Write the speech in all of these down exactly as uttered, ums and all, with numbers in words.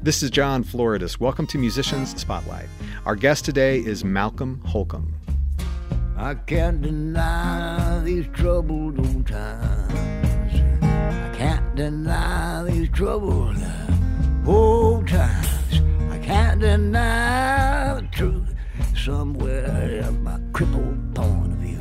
This is John Floridis. Welcome to Musicians Spotlight. Our guest today is Malcolm Holcomb. I can't deny these troubled old times. I can't deny these troubled old times. I can't deny the truth somewhere in my crippled point of view.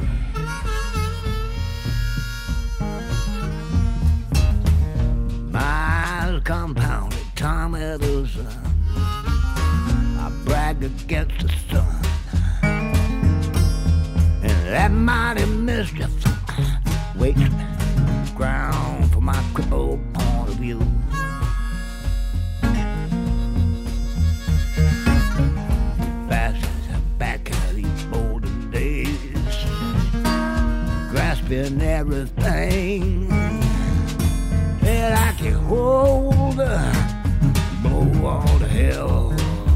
My eyes compounded, time at the sun. I brag against the sun. That mighty mischief waits ground for my crippled point of view. Fast as back of these olden days, grasping everything that I can hold, blow all to hell.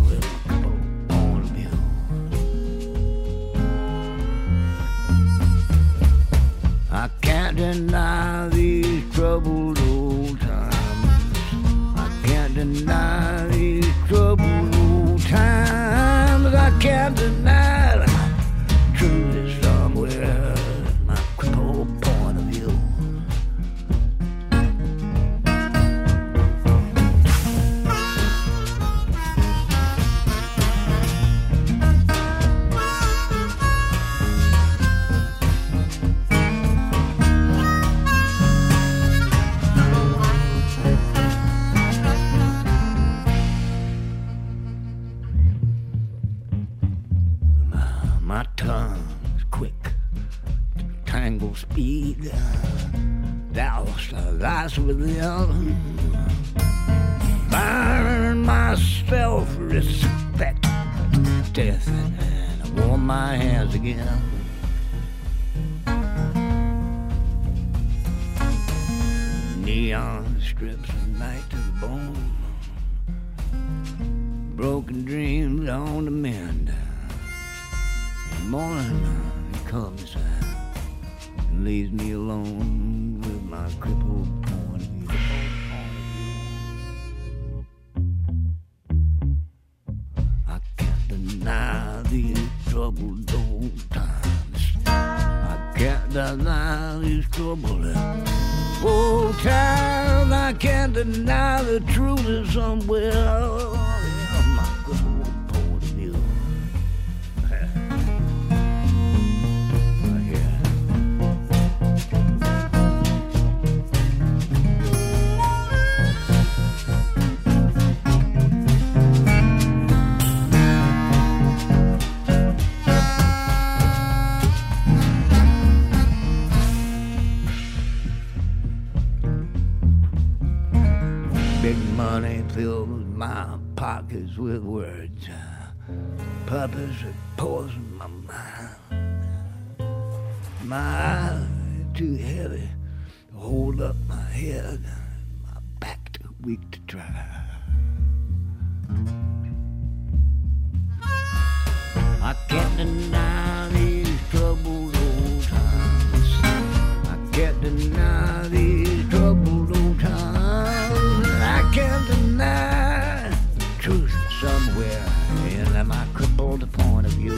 I can't deny these troubled old times. I can't deny these troubled old times. I can't deny the truth is somewhere in my crippled point of view. My tongue's quick to tangle speed. Douse the lies within. Burn my self-respect to death, and I warm my hands again. Neon strips of night to the bone. Broken dreams on the mend. Morning, it comes and leaves me alone with my crippled point of view. I can't deny these troubled old times. I can't deny these troubled old times. I can't deny the truth is somewhere in my crippled point of view. Big money fills my pockets with words. Purpose that poison my mind. My eyes are too heavy to hold up my head. My back too weak to try. I can't deny these troubled old times. I can't deny these troubled old times. I can't deny the truth somewhere in my crippled point of view.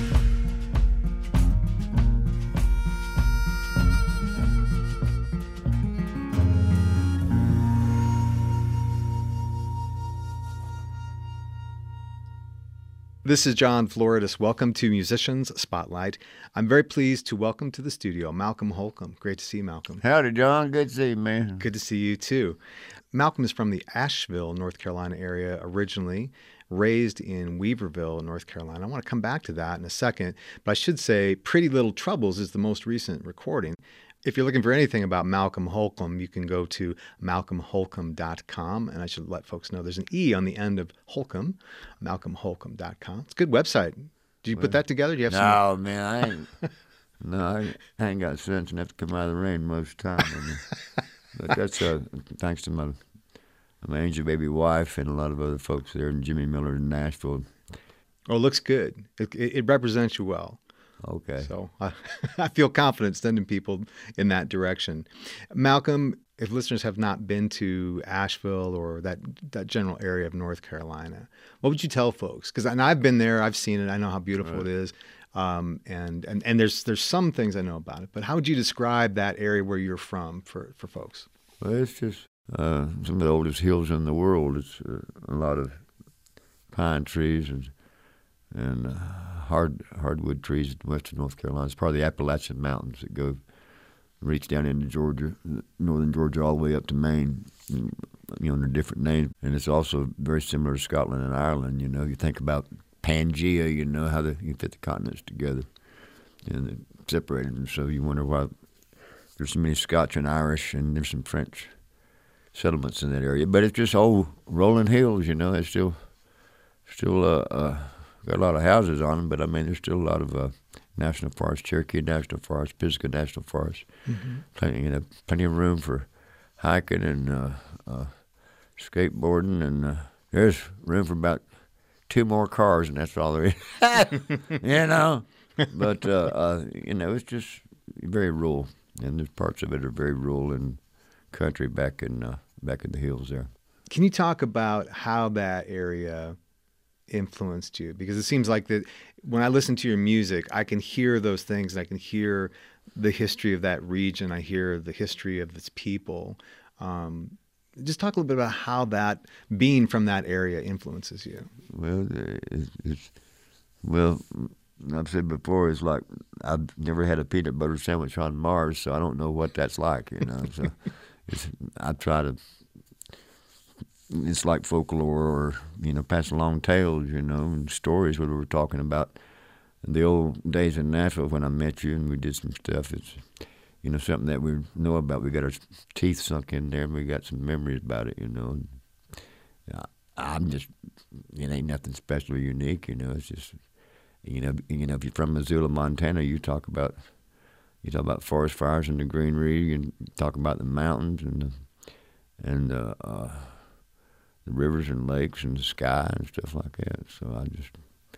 This is John Floridis. Welcome to Musicians Spotlight. I'm very pleased to welcome to the studio Malcolm Holcomb. Great to see you, Malcolm. Howdy, John. Good to see you, man. Good to see you, too. Malcolm is from the Asheville, North Carolina area originally, raised in Weaverville, North Carolina. I want to come back to that in a second, but I should say Pretty Little Troubles is the most recent recording. If you're looking for anything about Malcolm Holcomb, you can go to malcolm holcomb dot com, and I should let folks know there's an E on the end of Holcomb, malcolm holcomb dot com. It's a good website. Did you put that together? Do you have no, some? man, I ain't. No, I, I ain't got sense enough to come out of the rain most of the time. I mean, but that's uh, thanks to my, my angel baby wife and a lot of other folks there, and Jimmy Miller in Nashville. Oh, it looks good. It, it, it represents you well. Okay. So I, I feel confident sending people in that direction. Malcolm, if listeners have not been to Asheville or that that general area of North Carolina, what would you tell folks? Because and I've been there, I've seen it, I know how beautiful Right. it is, um, and and and there's there's some things I know about it. But how would you describe that area where you're from for for folks? Well, it's just uh, some of the oldest hills in the world. It's uh, a lot of pine trees and and uh, hard hardwood trees in western North Carolina. It's part of the Appalachian Mountains that go reach down into Georgia, northern Georgia, all the way up to Maine. You know, they're different names, and it's also very similar to Scotland and Ireland. You know, you think about Pangea. You know how the, you fit the continents together, and they're separated, and so you wonder why there's so many Scotch and Irish, and there's some French settlements in that area. But it's just old rolling hills. You know, it's still still uh, uh, got a lot of houses on them, but I mean, there's still a lot of uh, national forests, Cherokee National Forest, Pisgah National Forest. Mm-hmm. Plenty, you know, plenty of room for hiking and uh, uh, skateboarding, and uh, there's room for about two more cars, and that's all there is. You know, but uh, uh, you know, it's just very rural, and there's parts of it are very rural and country back in uh, back in the hills there. Can you talk about how that area influenced you? Because it seems like that when I listen to your music, I can hear those things, and I can hear the history of that region. I hear the history of its people. Um, just talk a little bit about how that being from that area influences you. Well, it's, it's well, I've said before, it's like I've never had a peanut butter sandwich on Mars, so I don't know what that's like. You know, so it's, I try to. It's like folklore, or you know, passing along tales, you know, and stories. What we were talking about the old days in Nashville when I met you, and we did some stuff. It's, you know, something that we know about. We got our teeth sunk in there, and we got some memories about it, you know. And, yeah, I'm just, it ain't nothing special or unique, you know. It's just, you know, you know, if you're from Missoula, Montana, you talk about, you talk about forest fires and the greenery, and talk about the mountains and the, and uh, uh, the rivers and lakes and the sky and stuff like that. So I just,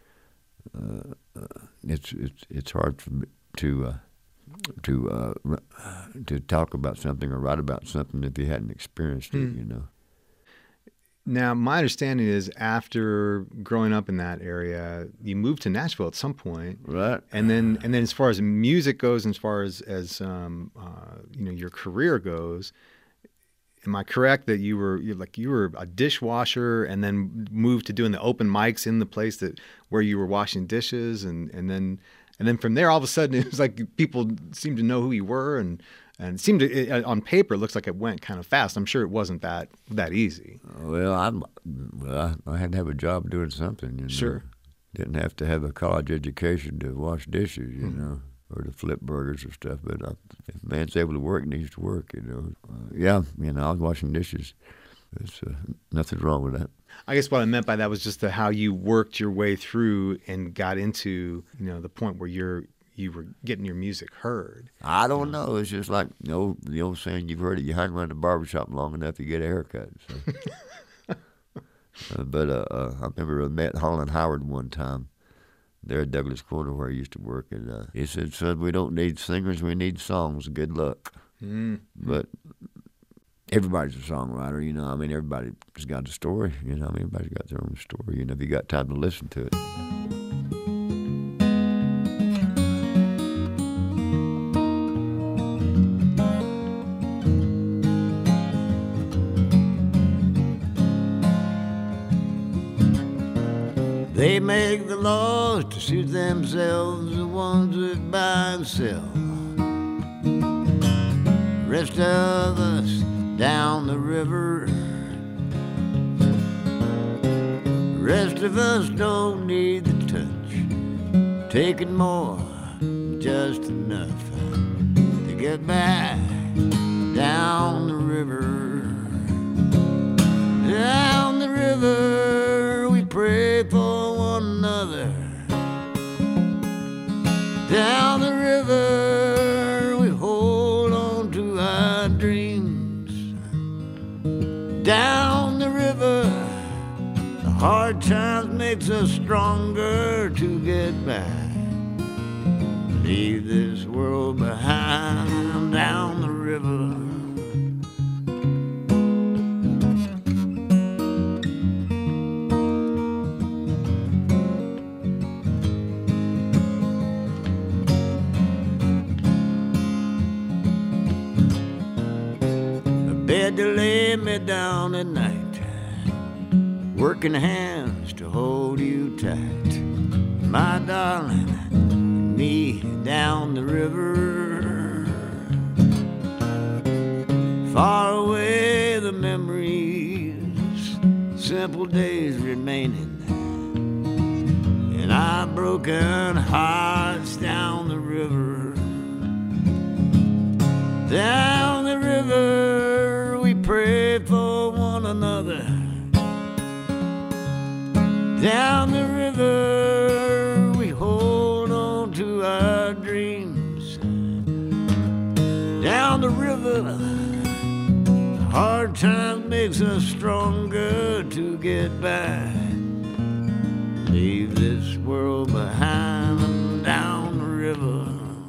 uh, uh, it's it's it's hard for me to uh, to uh, to talk about something or write about something if you hadn't experienced it, Hmm. you know. Now, my understanding is after growing up in that area, you moved to Nashville at some point, Right. and then and then as far as music goes, and as far as as um, uh, you know, your career goes. Am I correct that you were you're like you were a dishwasher and then moved to doing the open mics in the place that where you were washing dishes, and, and then and then from there all of a sudden it was like people seemed to know who you were, and and it seemed to, it, on paper it looks like it went kind of fast. I'm sure it wasn't that that easy. Well, I'm well. I, I had to have a job doing something. You know? Sure. Didn't have to have a college education to wash dishes, you Hmm. know, or to flip burgers or stuff. But I, if a man's able to work, he needs to work, you know. Uh, yeah, you know, I was washing dishes. There's uh, nothing wrong with that. I guess what I meant by that was just the, how you worked your way through and got into, you know, the point where you're you were getting your music heard. I don't know. It's just like the old, the old saying, you've heard it, you hang around the barbershop long enough, you get a haircut. So. uh, but uh, uh, I remember I met Holland Howard one time there at Douglas Corner where I used to work, and uh, he said, son, we don't need singers, we need songs. Good luck. Mm. But everybody's a songwriter, you know. I mean, everybody's got a story, you know. I mean, everybody's got their own story, you know, if you got time to listen to it. They make the laws to suit themselves, the ones that buy and sell. Rest of us down the river, rest of us don't need the touch, taking more than just enough to get back down the river. Down the river we pray for one another. Down the river we hold on to our dreams. Down the river the hard times makes us stronger to get back. Leave this world behind. Down the river, down at night, working hands to hold you tight, my darling, me down the river. Far away the memories, simple days remaining, and our broken hearts down the river. Down the river we pray for one another. Down the river we hold on to our dreams. Down the river, hard times makes us stronger to get by. Leave this world behind and down the river.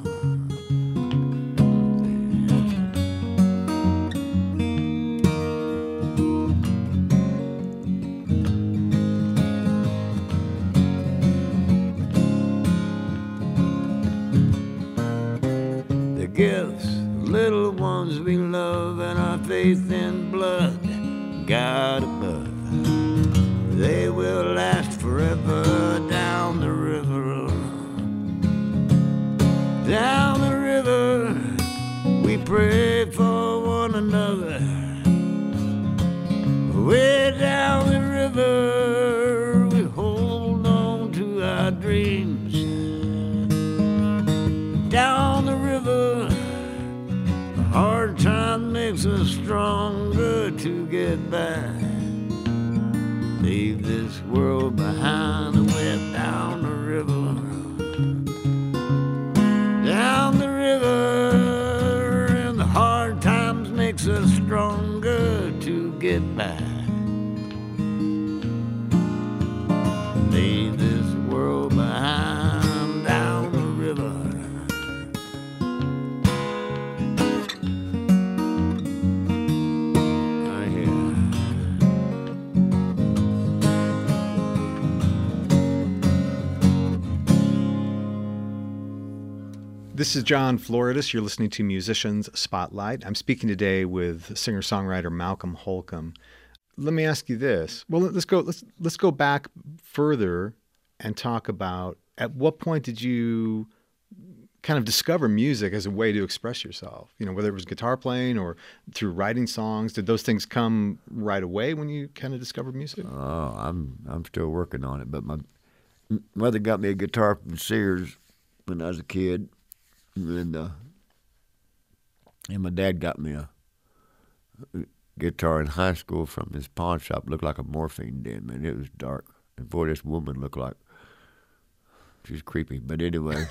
The gifts, little ones we love, and our faith in blood, God above, they will last forever down the river. Down the river we pray for one another. Way down the river we hold on to our dreams. Down the river, hard time makes us stronger to get by. Leave this world behind and we're down the river. Down the river, and the hard times makes us stronger to get by. Leave this world behind down the river. Right here. This is John Floridis. You're listening to Musicians Spotlight. I'm speaking today with singer-songwriter Malcolm Holcomb. Let me ask you this. Well, let's go. Let's let's go back further and talk about at what point did you kind of discover music as a way to express yourself? You know, whether it was guitar playing or through writing songs. Did those things come right away when you kind of discovered music? Oh, I'm I'm still working on it. But my mother got me a guitar from Sears when I was a kid, and uh, and my dad got me a guitar in high school from his pawn shop. It looked like a morphine den, man. It was dark. And boy, this woman looked like, she's creepy. But anyway,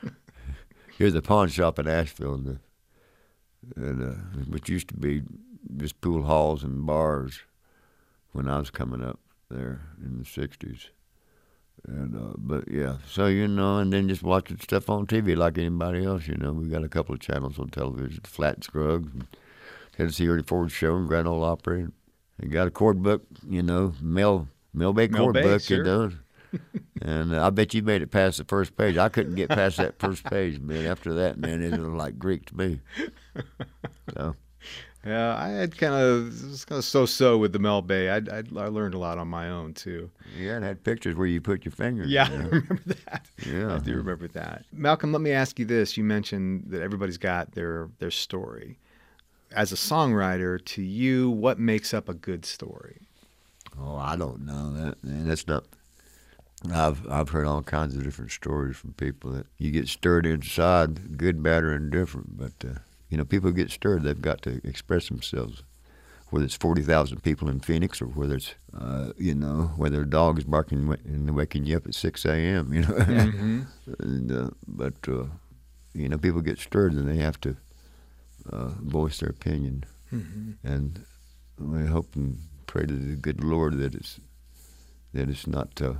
here's a pawn shop in Asheville, and, the, and uh, which used to be just pool halls and bars when I was coming up there in the sixties. And uh, but yeah, so you know, and then just watching stuff on T V like anybody else. You know, we got a couple of channels on television: Flat and Scruggs, and Tennessee Ernie Ford Show, and Grand Ole Opry. And we got a chord book, you know, Mel Mel Bay Mel chord Bay, book, sure. you know. And uh, I bet you made it past the first page. I couldn't get past that first page, man. After that, man, it was like Greek to me. So. Yeah, I had kind of it was kind of so-so with the Mel Bay. I I learned a lot on my own too. Yeah, and had pictures where you put your fingers. Yeah, you know? I remember that. Yeah, I do remember that. Malcolm, let me ask you this: you mentioned that everybody's got their their story. As a songwriter, to you, what makes up a good story? Oh, I don't know that, man. That's not. I've I've heard all kinds of different stories from people that you get stirred inside, good, bad, or indifferent. But uh, you know, people get stirred. They've got to express themselves. Whether it's forty thousand people in Phoenix, or whether it's uh, you know, whether a dog is barking and waking you up at six a m You know, Mm-hmm. and, uh, but uh, you know, people get stirred and they have to uh, voice their opinion. Mm-hmm. And we hope and pray to the good Lord that it's that it's not uh,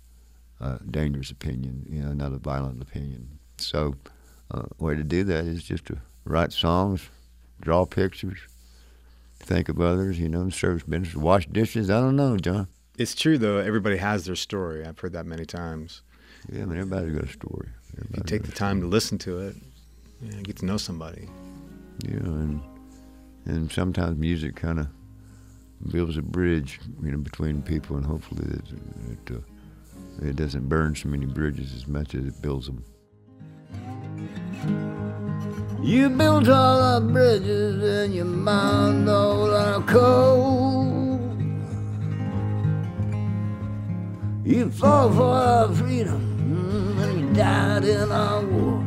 a dangerous opinion, you know, not a violent opinion. So, uh, a way to do that is just to write songs, draw pictures, think of others, you know, service business, wash dishes. I don't know, John. It's true, though. Everybody has their story. I've heard that many times. Yeah, I mean, everybody's got a story. If you Everybody's take got the a time to listen to it, yeah, get to know somebody. Yeah, and and sometimes music kind of builds a bridge, you know, between people, and hopefully it, it, uh, it doesn't burn so many bridges as much as it builds them. You built all the bridges in your mind all on a cold. You fought for our freedom and you died in our wars.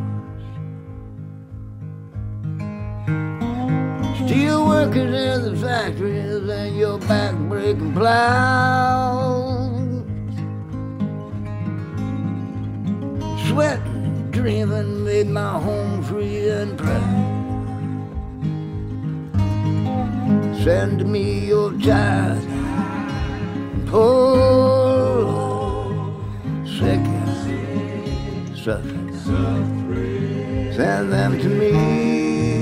Steel workers in the factories and your back-breaking plows. Sweating, dreaming made my home free and proud. Send me your child, poor, sick, suffering. Send them to me.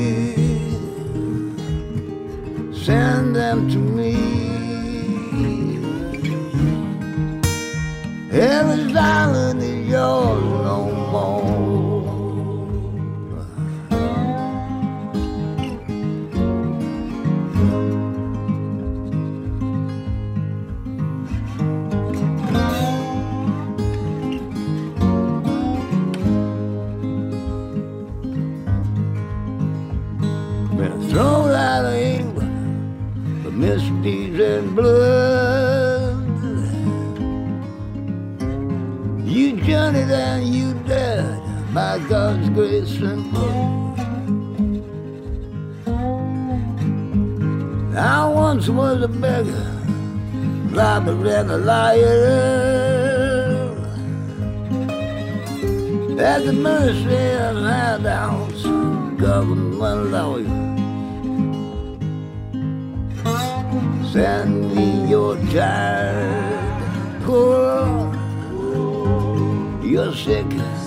Send them to me. Heaven's island is yours no more. Been thrown out of England, misdeeds and blood. You journeyed and you died by God's grace and blood. I once was a beggar, robber and a liar, at the mercy of handouts, government lawyers. Send me your child, poor, you're sick,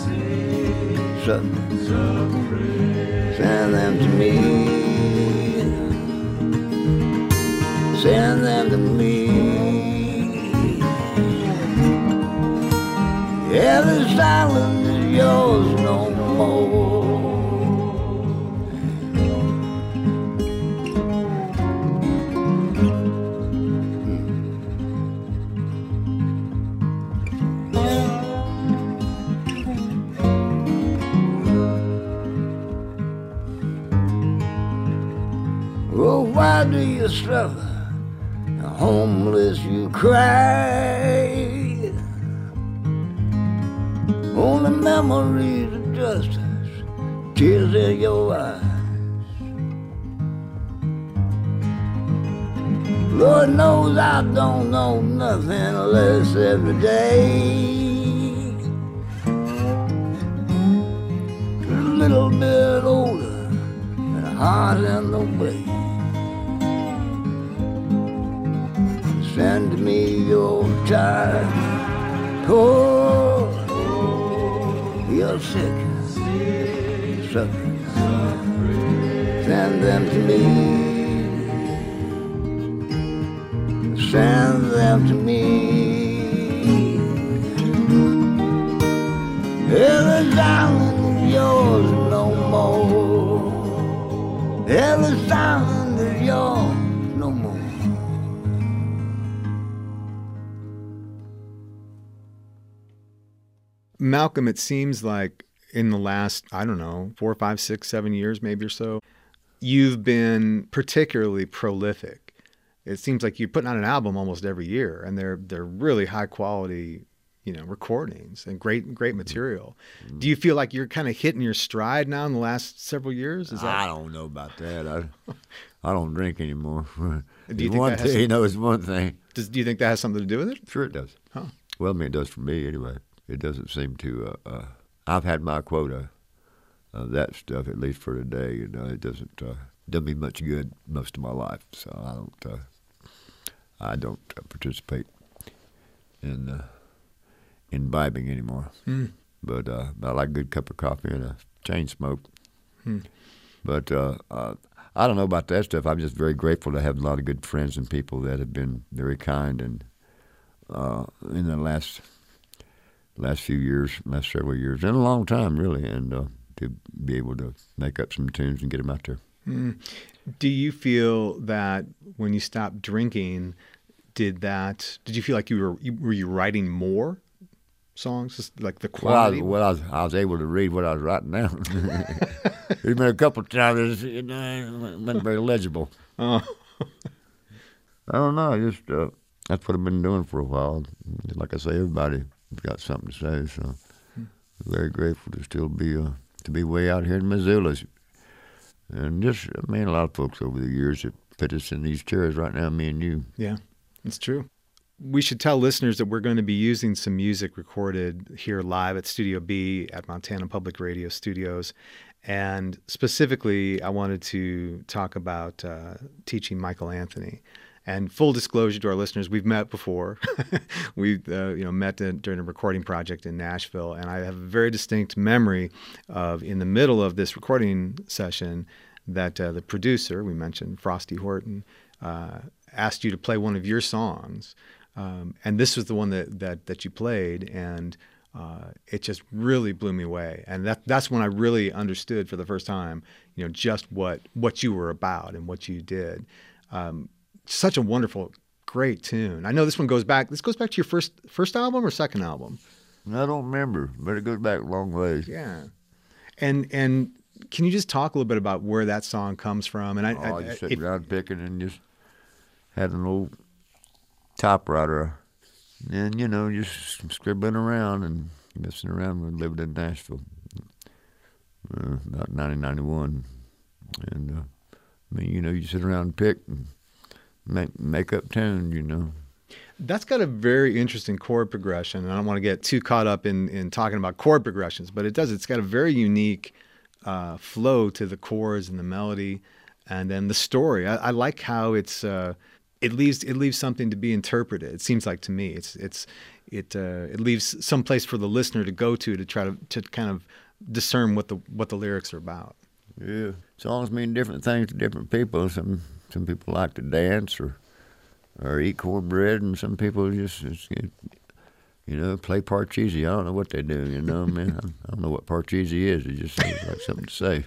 suffering. Send them to me. Send them to me. Heaven's island is yours no more. Oh, why do you suffer? Homeless you cry. Only memories of justice, tears in your eyes. Lord knows I don't know nothing less every day. A little bit older and a heart in the way. Send me your child, poor, you're sick, suffering. Send them to me. Send them to me. Heaven's island is yours no more. Heaven's island is yours no more. Malcolm, it seems like in the last, I don't know, four, five, six, seven years maybe or so, you've been particularly prolific. It seems like you're putting out an album almost every year, and they're they're really high quality, you know, recordings and great great material. Mm-hmm. Do you feel like you're kind of hitting your stride now in the last several years? Is that... I don't know about that. I I don't drink anymore. Do you think one that has thing, some... you know, it's one thing. Does, do you think that has something to do with it? Sure, it does. Huh. Well, I mean, it does for me anyway. It doesn't seem to. Uh, uh, I've had my quota of that stuff, at least for today. You know, it doesn't uh, done me much good most of my life. So I don't. Uh, I don't uh, participate in uh, imbibing anymore. Mm. But uh, I like a good cup of coffee and a chain smoke. Mm. But uh, uh, I don't know about that stuff. I'm just very grateful to have a lot of good friends and people that have been very kind and uh, in the last. last few years, last several years, and a long time, really, and uh, to be able to make up some tunes and get them out there. Mm. Do you feel that when you stopped drinking, did that? Did you feel like you were you, were you writing more songs, just like the Well, I, quality? well, I was, I was able to read what I was writing down. There's been a couple of times it you know, it wasn't very legible. Oh. I don't know. I just uh, that's what I've been doing for a while. Like I say, everybody's got something to say. So, very grateful to still be uh, to be way out here in Missoula, and just I mean a lot of folks over the years have put us in these chairs right now, me and you. Yeah, it's true. We should tell listeners that we're going to be using some music recorded here live at Studio B at Montana Public Radio Studios. And specifically, I wanted to talk about uh, teaching Michael Anthony. And full disclosure to our listeners, we've met before. We've uh, you know met during a recording project in Nashville, and I have a very distinct memory of in the middle of this recording session that uh, the producer, we mentioned Frosty Horton, uh, asked you to play one of your songs. Um, and this was the one that, that, that you played, and uh, it just really blew me away. And that that's when I really understood for the first time, you know, just what, what you were about and what you did. Um, such a wonderful, great tune. I know this one goes back, this goes back to your first first album or second album? I don't remember, but it goes back a long ways. Yeah. And and can you just talk a little bit about where that song comes from? And I, oh, I, I just I sat if, around picking and just had an old typewriter, and you know, just scribbling around and messing around. We lived in Nashville uh, about nineteen ninety-one, and uh, I mean, you know, you sit around and pick and make make up tunes, you know. That's got a very interesting chord progression. And I don't want to get too caught up in, in talking about chord progressions, but it does. It's got a very unique uh, flow to the chords and the melody, and then the story. I, I like how it's uh, it leaves it leaves something to be interpreted. It seems like to me, it's it's it uh, it leaves some place for the listener to go to to try to to kind of discern what the what the lyrics are about. Yeah, songs mean different things to different people. Some some people like to dance or. or eat cornbread, and some people just, just you know, play Parcheesi. I don't know what they do, you know, man. I don't know what Parcheesi is. It just sounds like something to say.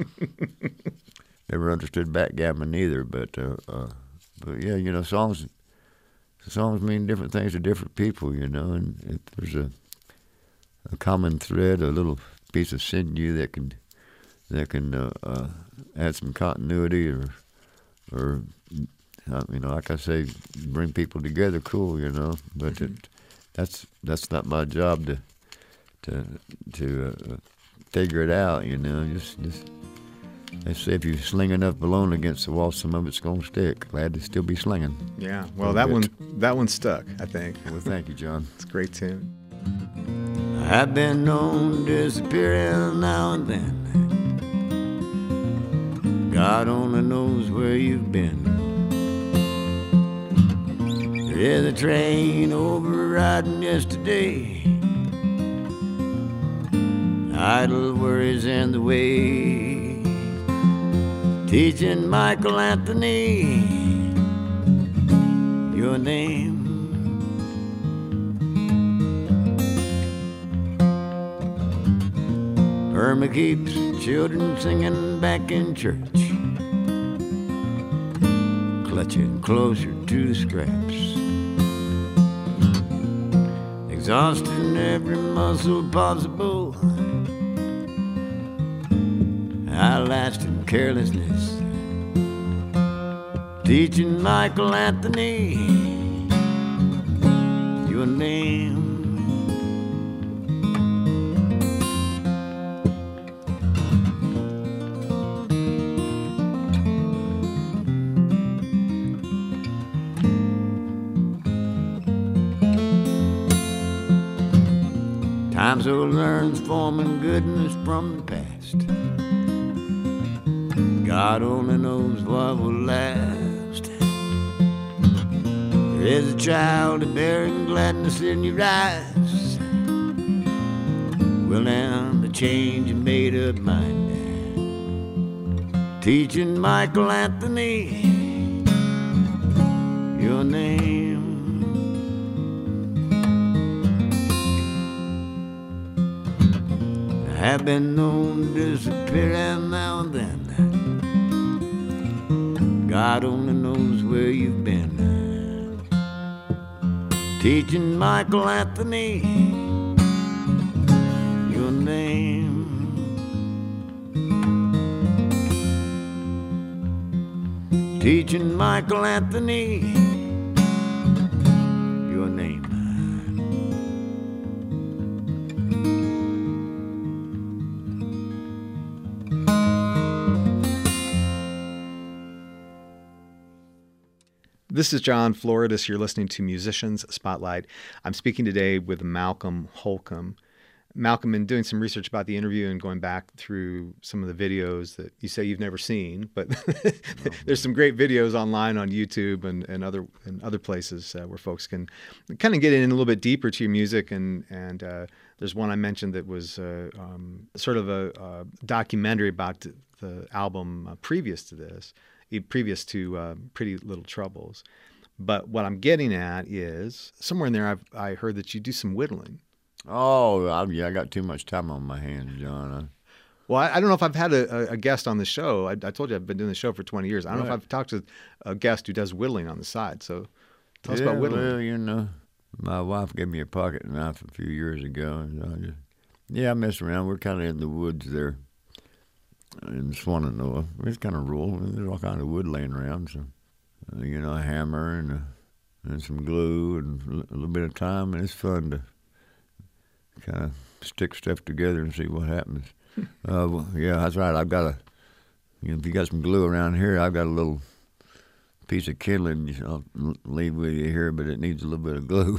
Never understood backgammon either, but, uh, uh, but yeah, you know, songs songs mean different things to different people, you know, and if there's a a common thread, a little piece of sinew that can that can uh, uh, add some continuity or or Uh, you know, like I say, bring people together, cool, you know. But Mm-hmm. it, that's that's not my job to to to uh, figure it out, you know. Just just they say if you sling enough balloon against the wall, some of it's gonna stick. Glad to still be slinging. Yeah, well, that one that one stuck, I think. Well, thank you, John. It's a great tune. I've been known to disappear now and then. God only knows where you've been. There's a train overriding yesterday. Idle worries in the way. Teaching Michael Anthony your name. Irma keeps children singing back in church, clutching closer to the scraps. Exhausting every muscle possible, outlasting carelessness. Teaching Michael Anthony your name. Time so learns forming goodness from the past. God only knows what will last. There is a child of bearing gladness in your eyes, willing to change your made up mind. Teaching Michael Anthony your name. Have been known to disappear and now and then. God only knows where you've been. Teaching Michael Anthony your name. Teaching Michael Anthony your name. This is John Floridis. You're listening to Musicians Spotlight. I'm speaking today with Malcolm Holcomb. Malcolm, been doing some research about the interview and going back through some of the videos that you say you've never seen, but there's some great videos online on YouTube and, and other and other places uh, where folks can kind of get in a little bit deeper to your music. And and uh, there's one I mentioned that was uh, um, sort of a, a documentary about the album uh, previous to this. previous to uh, Pretty Little Troubles. But what I'm getting at is, somewhere in there I've I heard that you do some whittling. Oh, I, yeah, I got too much time on my hands, John. I, well, I, I don't know if I've had a, a guest on the show. I, I told you I've been doing the show for twenty years. I don't right. know if I've talked to a guest who does whittling on the side. So tell yeah, us about whittling. Well, you know, my wife gave me a pocket knife a few years ago. And I just, yeah, I mess around. We're kind of in the woods there in Swannanoa. It's kind of rural. There's all kind of wood laying around. So, uh, you know, a hammer and, a, and some glue and a little bit of time, and it's fun to kind of stick stuff together and see what happens. uh, well, yeah, that's right. I've got a, you know, if you got some glue around here, I've got a little piece of kindling I'll leave with you here, but it needs a little bit of glue.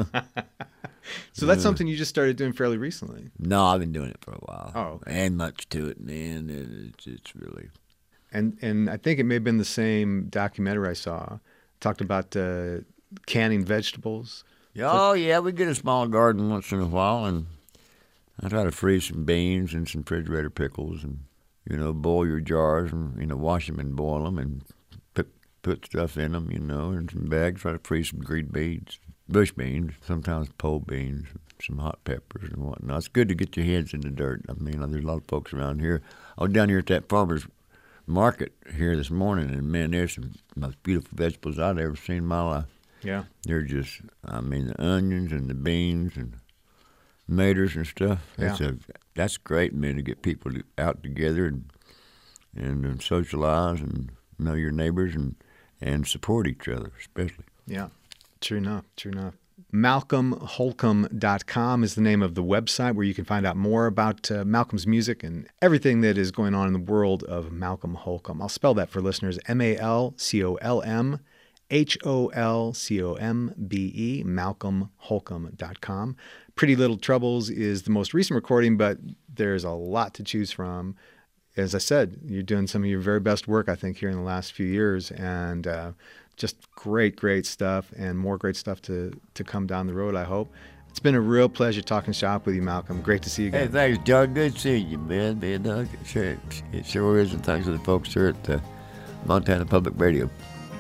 So that's something you just started doing fairly recently? No, I've been doing it for a while. Oh, okay. And much to it, man. It's, it's really... And and I think it may have been the same documentary I saw. Talked about uh, canning vegetables. Oh, yeah, we get a small garden once in a while, and I try to freeze some beans and some refrigerator pickles and, you know, boil your jars and, you know, wash them and boil them and put, put stuff in them, you know, in some bags. Try to freeze some green beans, bush beans, sometimes pole beans, some hot peppers and whatnot. It's good to get your hands in the dirt. I mean, there's a lot of folks around here. I was down here at that farmer's market here this morning, and, man, there's some most beautiful vegetables I'd ever seen in my life. Yeah. They're just, I mean, the onions and the beans and tomatoes and stuff. That's yeah. a, that's great, man, to get people out together and and, and socialize and know your neighbors and, and support each other, especially. Yeah, true enough, true enough. Malcolm Holcomb dot com is the name of the website where you can find out more about uh, Malcolm's music and everything that is going on in the world of Malcolm Holcomb. I'll spell that for listeners, M A L C O L M H O L C O M B E, Malcolm Holcomb dot com. Pretty Little Troubles is the most recent recording, but there's a lot to choose from. As I said, you're doing some of your very best work, I think, here in the last few years, and uh, just great, great stuff, and more great stuff to, to come down the road, I hope. It's been a real pleasure talking shop with you, Malcolm. Great to see you again. Hey, thanks, John. Good seeing you, man. man uh, sure, it sure is, and thanks to the folks here at uh, Montana Public Radio.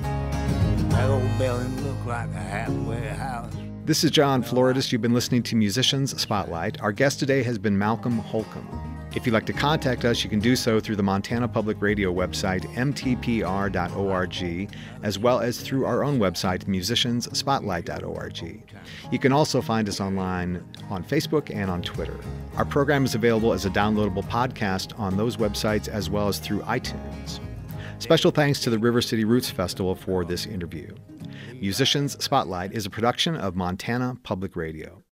That old building looked like a halfway house. This is John Floridis. You've been listening to Musicians Spotlight. Our guest today has been Malcolm Holcomb. If you'd like to contact us, you can do so through the Montana Public Radio website, M T P R dot org, as well as through our own website, musicians spotlight dot org. You can also find us online on Facebook and on Twitter. Our program is available as a downloadable podcast on those websites as well as through iTunes. Special thanks to the River City Roots Festival for this interview. Musicians Spotlight is a production of Montana Public Radio.